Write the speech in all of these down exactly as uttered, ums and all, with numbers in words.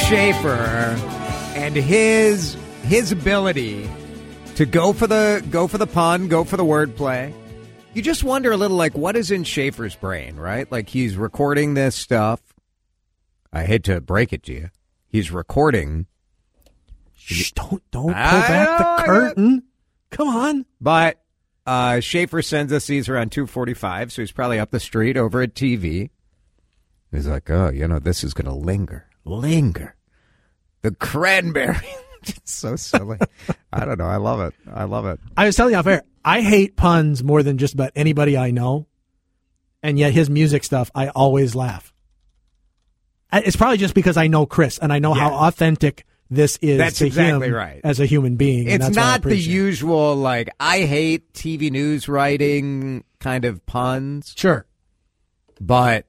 Schaefer and his his ability to go for the go for the pun, go for the wordplay. You just wonder a little, like, what is in Schaefer's brain, right? Like, he's recording this stuff. I hate to break it to you. He's recording. Shh, don't don't pull back the curtain. Come on. But uh, Schaefer sends us these around two forty-five, so he's probably up the street over at T V. He's like, oh, you know, this is going to linger. Linger. The cranberry. It's so silly. I don't know. I love it. I love it. I was telling you off air, I hate puns more than just about anybody I know. And yet his music stuff, I always laugh. It's probably just because I know Chris and I know yeah. how authentic this is That's to exactly him right. as a human being. It's that's not the usual, like, I hate T V news writing kind of puns. Sure. But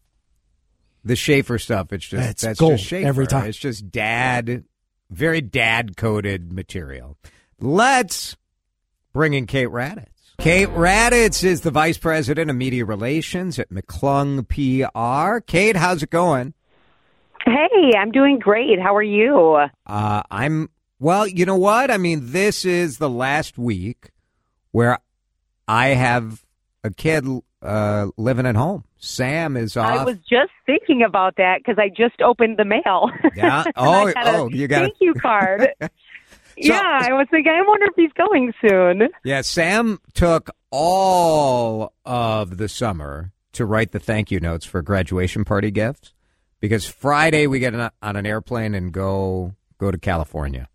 the Schaefer stuff, it's just, it's that's gold just Schaefer. Every time. It's just dad, very dad-coded material. Let's bring in Kate Raditz. Kate Raditz is the Vice President of Media Relations at McClung P R. Kate, how's it going? Hey, I'm doing great. How are you? Uh, I'm, well, you know what? I mean, this is the last week where I have a kid uh, living at home. Sam is off. I was just thinking about that because I just opened the mail. Yeah. Oh, oh, you got a thank you card. so, yeah, I was thinking, I wonder if he's going soon. Yeah, Sam took all of the summer to write the thank you notes for graduation party gifts because Friday we get on an airplane and go go to California.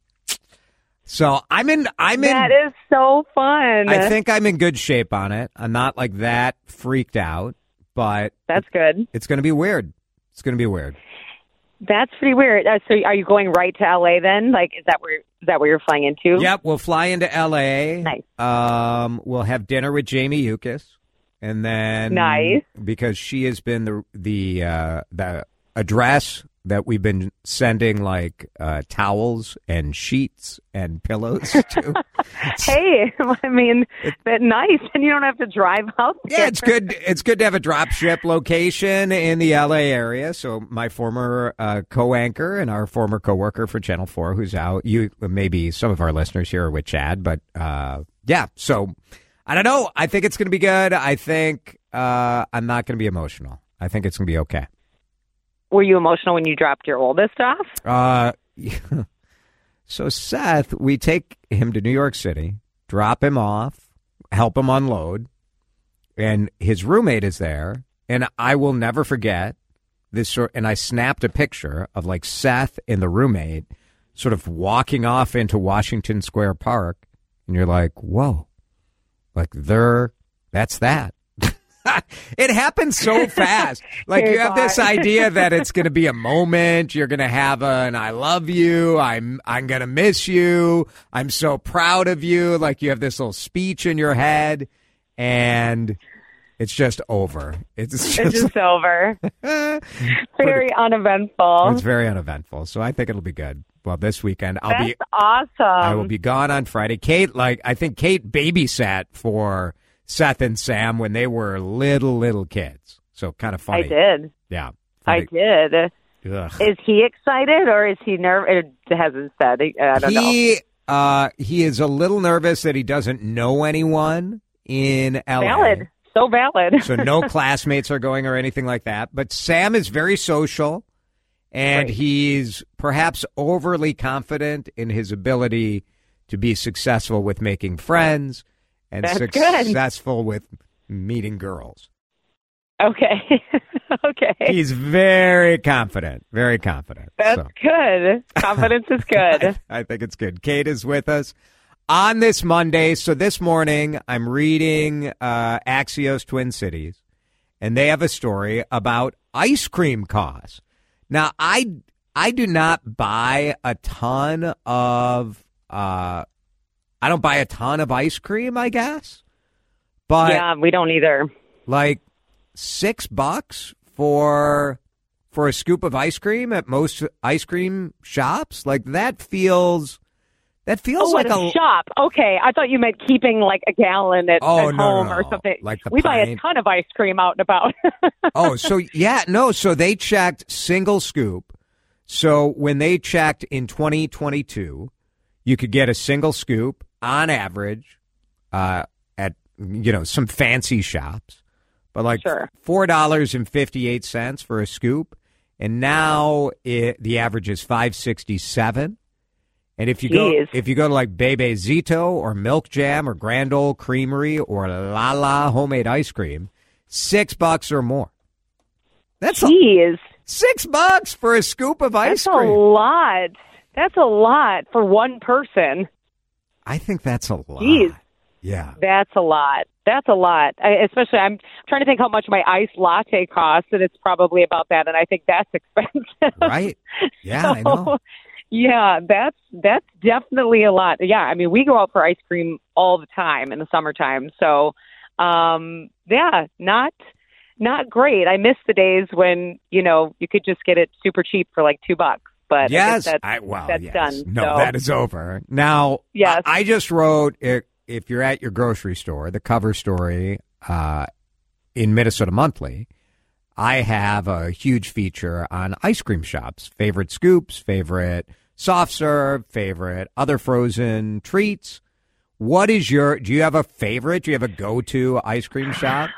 So I'm in. I'm in. That is so fun. I think I'm in good shape on it. I'm not like that freaked out, but that's good. It's going to be weird. It's going to be weird. That's pretty weird. Uh, so, are you going right to L A then? Like, is that where is that where you're flying into? Yep, we'll fly into L A. Nice. Um, we'll have dinner with Jamie Yuccas, and then nice because she has been the the uh, the address that we've been sending like uh, towels and sheets and pillows to. Hey, I mean, that's nice, and you don't have to drive out there. Yeah, it's good. It's good to have a drop ship location in the L A area. So my former uh, co-anchor and our former coworker for Channel Four, who's out, you maybe some of our listeners here are with Chad, but uh, yeah. So I don't know. I think it's going to be good. I think uh, I'm not going to be emotional. I think it's going to be okay. Were you emotional when you dropped your oldest off? Uh, so Seth, we take him to New York City, drop him off, help him unload, and his roommate is there. And I will never forget this sort. And I snapped a picture of like Seth and the roommate sort of walking off into Washington Square Park. And you're like, whoa, like they're that's that. It happens so fast. Like you have this idea that it's going to be a moment. You're going to have an I love you. I'm I'm going to miss you. I'm so proud of you. Like you have this little speech in your head and it's just over. It's just, it's just over. Very uneventful. It's very uneventful. So I think it'll be good. Well, this weekend I'll That's be awesome. I will be gone on Friday. Kate, like I think Kate babysat for Seth and Sam when they were little, little kids. So kind of funny. I did. Yeah. Funny. I did. Ugh. Is he excited or is he nervous? It hasn't said. I don't he, know. Uh, he is a little nervous that he doesn't know anyone in L A. Valid. So valid. So no classmates are going or anything like that. But Sam is very social, and Great. He's perhaps overly confident in his ability to be successful with making friends. And That's successful good. with meeting girls. Okay. Okay. He's very confident. Very confident. That's so. good. Confidence is good. I, I think it's good. Kate is with us on this Monday. So this morning, I'm reading uh, Axios Twin Cities, and they have a story about ice cream costs. Now, I I do not buy a ton of. Uh, I don't buy a ton of ice cream, I guess. But yeah, we don't either. Like six bucks for for a scoop of ice cream at most ice cream shops, like that feels that feels oh, like at a, a shop. Okay, I thought you meant keeping like a gallon at, oh, at no, home no, or something. Like the we pint. buy a ton of ice cream out and about. Oh, so yeah, no, so they checked single scoop. So when they checked in twenty twenty-two, you could get a single scoop on average uh, at, you know, some fancy shops, but like sure. four dollars and fifty-eight cents for a scoop. And now it, the average is five sixty-seven. And if you Jeez. go if you go to like Bebe Zito or Milk Jam or Grand Ole Creamery or La La homemade ice cream, six bucks or more. That's Jeez. A, six bucks for a scoop of ice That's cream. That's a lot. That's a lot for one person. I think that's a lot. Jeez. Yeah. That's a lot. That's a lot. I, especially, I'm trying to think how much my iced latte costs, and it's probably about that, and I think that's expensive. Right. Yeah, so, I know. Yeah, that's that's definitely a lot. Yeah, I mean, we go out for ice cream all the time in the summertime. So, um, yeah, not not great. I miss the days when, you know, you could just get it super cheap for like two bucks. But yes, I guess that's, I, well, that's yes. done. No, so. that is over. Now, yes. I, I just wrote, if, if you're at your grocery store, the cover story uh, in Minnesota Monthly, I have a huge feature on ice cream shops, favorite scoops, favorite soft serve, favorite other frozen treats. What is your, do you have a favorite? Do you have a go-to ice cream shop?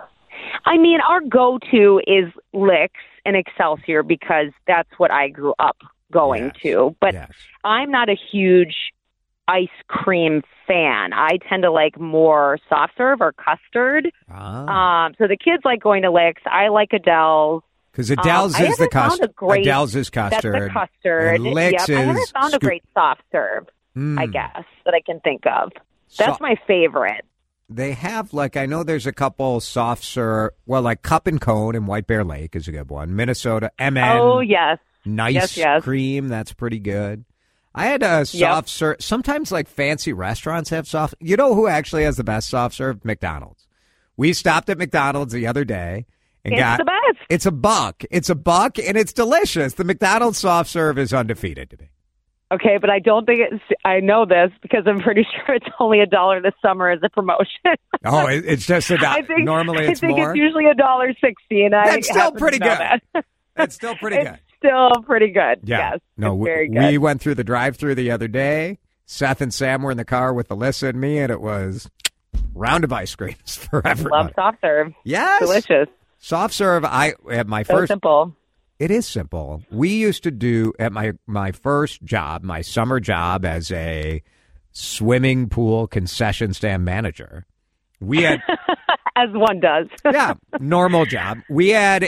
I mean, our go-to is Licks and Excelsior because that's what I grew up going yes. to. But yes. I'm not a huge ice cream fan. I tend to like more soft serve or custard. Ah. Um, so the kids like going to Licks. I like Adele's. Because Adele's um, is the custard. Adele's is custard. That's the custard. And Licks yep. I haven't is found scoop- a great soft serve, mm. I guess, that I can think of. That's so- my favorite. They have, like, I know there's a couple soft serve, well, like Cup and Cone in White Bear Lake is a good one. Minnesota, M N. Oh, yes. Nice yes, yes. cream, that's pretty good. I had a soft yep. serve. Sometimes, like, fancy restaurants have soft. You know who actually has the best soft serve? McDonald's. We stopped at McDonald's the other day and it's got. the best. It's a buck. It's a buck, and it's delicious. The McDonald's soft serve is undefeated to me. Okay, but I don't think it's, I know this because I'm pretty sure it's only a dollar this summer as a promotion. Oh, it, it's just a dollar. Normally it's I think more? it's usually a dollar sixty, and That's I still pretty good. That. That's still pretty it's good. Still pretty good, yeah. yes. No, we, very good. we went through the drive-thru the other day. Seth and Sam were in the car with Alyssa and me, and it was round of ice creams for everyone. Love soft serve. Yes. Delicious. Soft serve, I at my so first... simple. It is simple. We used to do, at my, my first job, my summer job as a swimming pool concession stand manager, we had... As one does. yeah, normal job. We had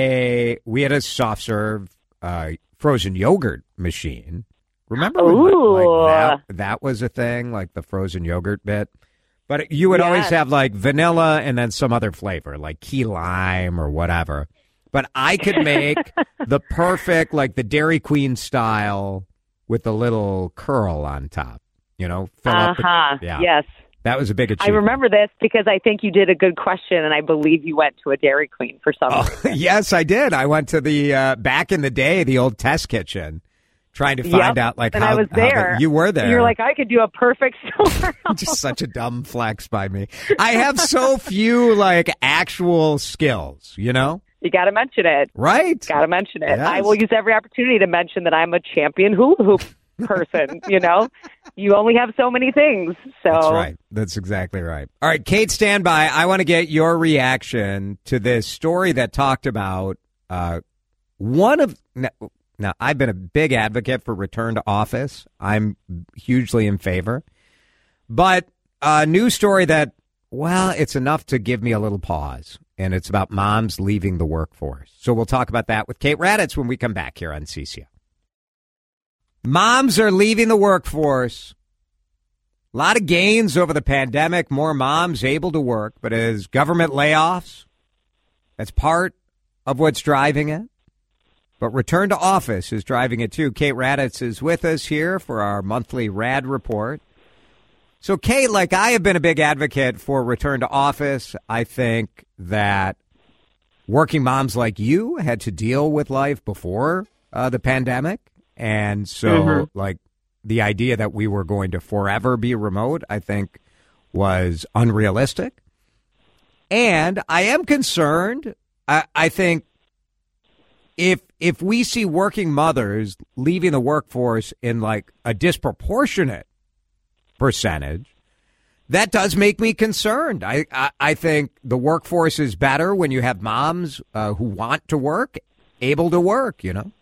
a we had a soft serve uh, frozen yogurt machine. Remember when, Ooh. like, that, that was a thing, like the frozen yogurt bit? But you would yes. always have like vanilla and then some other flavor, like key lime or whatever. But I could make the perfect, like the Dairy Queen style with the little curl on top. You know, fill uh-huh. up the, yeah. Yes. That was a big achievement. I remember this because I think you did a good question, and I believe you went to a Dairy Queen for some oh, reason. Yes, I did. I went to the, uh, back in the day, the old test kitchen, trying to find yep. out, like, and how, I was there. how the, you were there. You're like, I could do a perfect store. Just such a dumb flex by me. I have so few, like, actual skills, you know? You got to mention it. Right. Got to mention it. Yes. I will use every opportunity to mention that I'm a champion hula hoop person, you know? You only have so many things. So That's right. That's exactly right. All right, Kate, stand by. I want to get your reaction to this story that talked about uh, one of... Now, now, I've been a big advocate for return to office. I'm hugely in favor. But a new story that, well, it's enough to give me a little pause. And it's about moms leaving the workforce. So we'll talk about that with Kate Raddatz when we come back here on C C O. Moms are leaving the workforce. A lot of gains over the pandemic, more moms able to work. But as government layoffs, that's part of what's driving it. But return to office is driving it too. Kate Raddatz is with us here for our monthly Rad Report. So, Kate, like I have been a big advocate for return to office. I think that working moms like you had to deal with life before uh, the pandemic. And so, mm-hmm. like, the idea that we were going to forever be remote, I think, was unrealistic. And I am concerned. I, I think if if we see working mothers leaving the workforce in like a disproportionate percentage, that does make me concerned. I, I, I think the workforce is better when you have moms uh, who want to work, able to work, you know?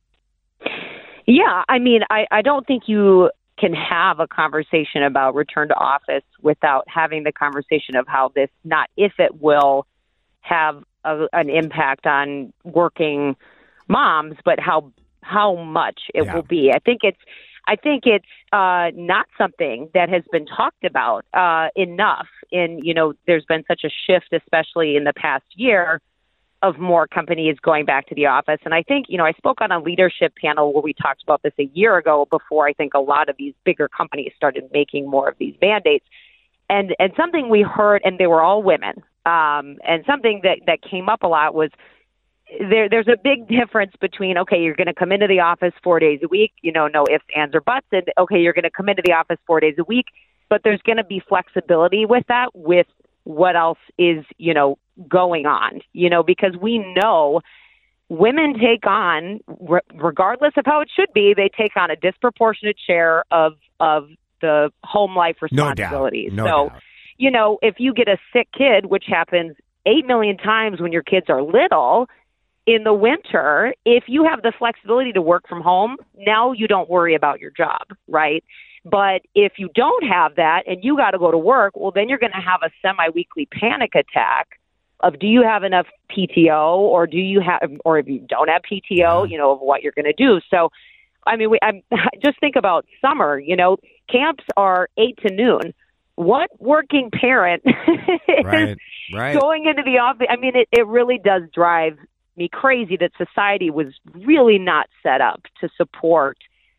Yeah, I mean, I, I don't think you can have a conversation about return to office without having the conversation of how this, not if it will have a, an impact on working moms, but how how much it Yeah. will be. I think it's I think it's uh, not something that has been talked about uh, enough. In, you know, there's been such a shift, especially in the past year, of more companies going back to the office. And I think, you know, I spoke on a leadership panel where we talked about this a year ago before I think a lot of these bigger companies started making more of these mandates. And and something we heard, and they were all women, um, and something that, that came up a lot was, There, there's a big difference between, okay, you're going to come into the office four days a week, you know, no ifs, ands, or buts, and okay, you're going to come into the office four days a week, but there's going to be flexibility with that, with what else is, you know, going on, you know, because we know women take on, re- regardless of how it should be, they take on a disproportionate share of, of the home life responsibilities. No doubt. No so, doubt. you know, if you get a sick kid, which happens eight million times when your kids are little, in the winter, if you have the flexibility to work from home, now you don't worry about your job, right? But if you don't have that and you got to go to work, well, then you're going to have a semi-weekly panic attack of, do you have enough P T O, or do you have, or if you don't have P T O, you know, of what you're going to do. So, I mean, we, I'm, just think about summer, you know, camps are eight to noon. What working parent is Right, right. going into the office? I mean, it, it really does drive me crazy that society was really not set up to support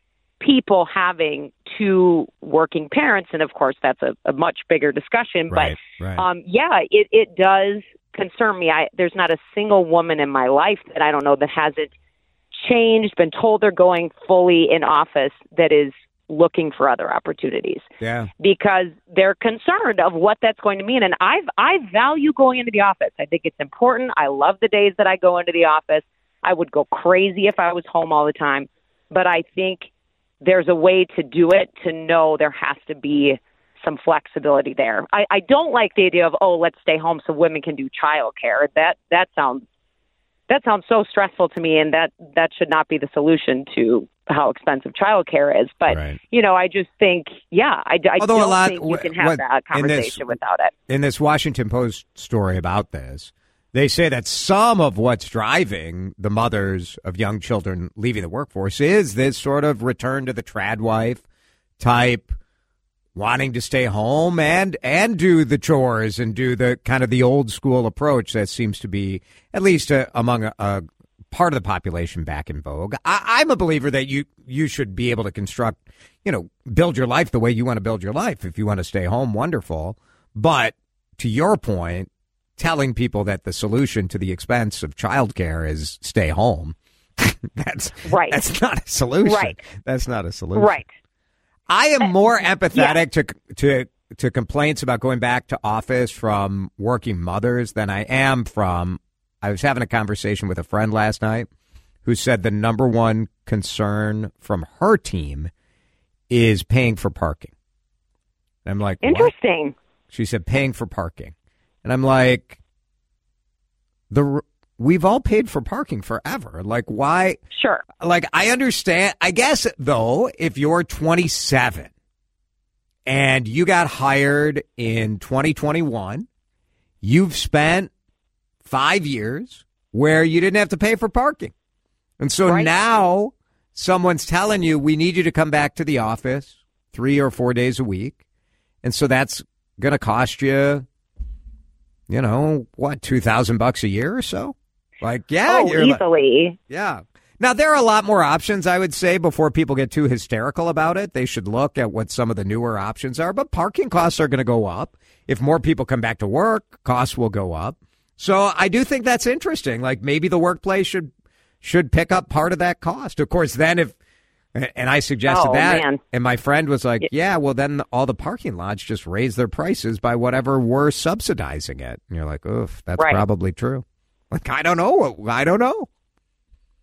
people having two working parents. And of course, that's a, a much bigger discussion. Right, but right. um, yeah, it, it does concern me. I, there's not a single woman in my life that I don't know that hasn't changed, been told they're going fully in office, that is looking for other opportunities. Yeah. Because they're concerned of what that's going to mean. And I I value going into the office. I think it's important. I love the days that I go into the office. I would go crazy if I was home all the time. But I think there's a way to do it, to know there has to be some flexibility there. I, I don't like the idea of, oh, let's stay home so women can do childcare. That that sounds that sounds so stressful to me, and that, that should not be the solution to how expensive childcare is. But, Right. you know, I just think, yeah, I, I Although don't a lot, think you can have what, that in this- conversation without it. In this Washington Post story about this, they say that some of what's driving the mothers of young children leaving the workforce is this sort of return to the trad wife type, wanting to stay home and and do the chores and do the kind of the old school approach that seems to be, at least uh, among a, a part of the population, back in vogue. I, I'm a believer that you you should be able to construct, you know, build your life the way you want to build your life. If you want to stay home, wonderful. But to your point, telling people that the solution to the expense of childcare is stay home, that's Right. That's not a solution. Right. That's not a solution. Right. I am more empathetic to to to complaints about going back to office from working mothers than I am from. I was having a conversation with a friend last night who said the number one concern from her team is paying for parking. And I'm like, what? Interesting. She said paying for parking, and I'm like, the we've all paid for parking forever. Like, why? Sure. Like, I understand. I guess, though, if you're twenty-seven and you got hired in twenty twenty-one, you've spent five years where you didn't have to pay for parking. And so Right. now someone's telling you, we need you to come back to the office three or four days a week. And so that's going to cost you, you know, what, two thousand bucks a year or so? Like, yeah, oh, you're like- easily. yeah. Now, there are a lot more options, I would say, before people get too hysterical about it. They should look at what some of the newer options are. But parking costs are going to go up. If more people come back to work, costs will go up. So I do think that's interesting. Like, maybe the workplace should should pick up part of that cost. Of course, then if, and I suggested Oh, that, man. and my friend was like, yeah, well, then all the parking lots just raise their prices by whatever we're subsidizing it. And you're like, oof, that's Right. probably true. Like, I don't know. I don't know.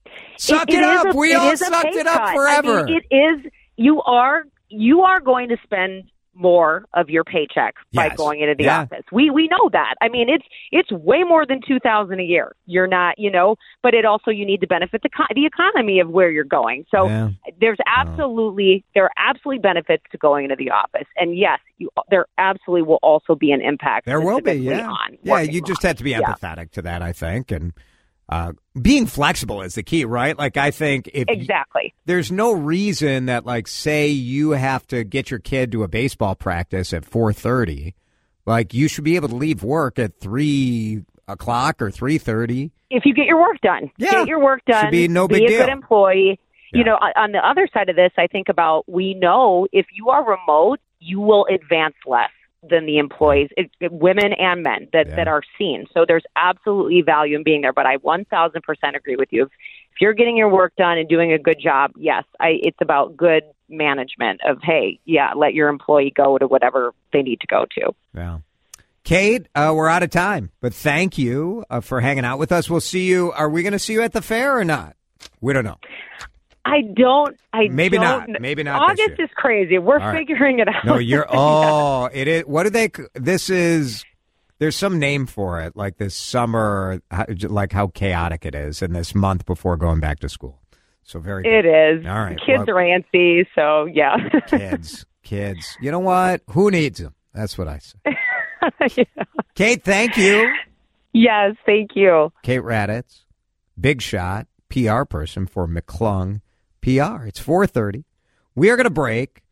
Suck it, it, it up. A, we it all is a sucked pay it up cut. forever. I mean, it is. You are you are going to spend more of your paycheck by Yes. going into the Yeah. office. We we know that. I mean, it's it's way more than two thousand a year. You're not, you know, but it also you need to benefit the co- the economy of where you're going. So Yeah. there's absolutely there are absolutely benefits to going into the office, and yes, you there absolutely will also be an impact. There will be, specifically yeah. On yeah, working you just moms. have to be Yeah. empathetic to that, I think. And uh, being flexible is the key, right? Like, I think if you- Exactly. there's no reason that, like, say you have to get your kid to a baseball practice at four thirty, like, you should be able to leave work at three o'clock or three thirty. If you get your work done, Yeah. get your work done. Should be no be big a deal. good employee. Yeah. You know, on on the other side of this, I think about we know if you are remote, you will advance less than the employees, it, it- women and men that, Yeah. that are seen. So there's absolutely value in being there. But I one thousand percent agree with you. If, if you're getting your work done and doing a good job, yes, I, it's about good management of, hey, yeah, let your employee go to whatever they need to go to. Yeah. Kate, uh, we're out of time, but thank you uh, for hanging out with us. We'll see you. Are we going to see you at the fair or not? We don't know. I don't. I Maybe don't, not. Maybe not this August year. is crazy. We're All right. figuring it out. No, you're. Oh, it is. What do they? This is. There's some name for it, like this summer, how- like how chaotic it is in this month before going back to school. So very. It is. All right. Kids Well- are antsy, so yeah. Kids, kids. You know what? Who needs them? That's what I say. Yeah. Kate, thank you. Yes, thank you. Kate Raditz, big shot, P R person for McClung P R. It's four thirty. We are going to break,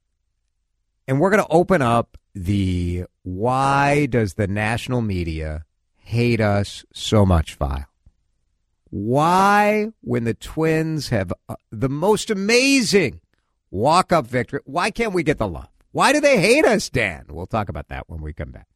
and we're going to open up the why does the national media hate us so much file. Why, when the Twins have uh, the most amazing walk-up victory, why can't we get the love? Why do they hate us, Dan? We'll talk about that when we come back.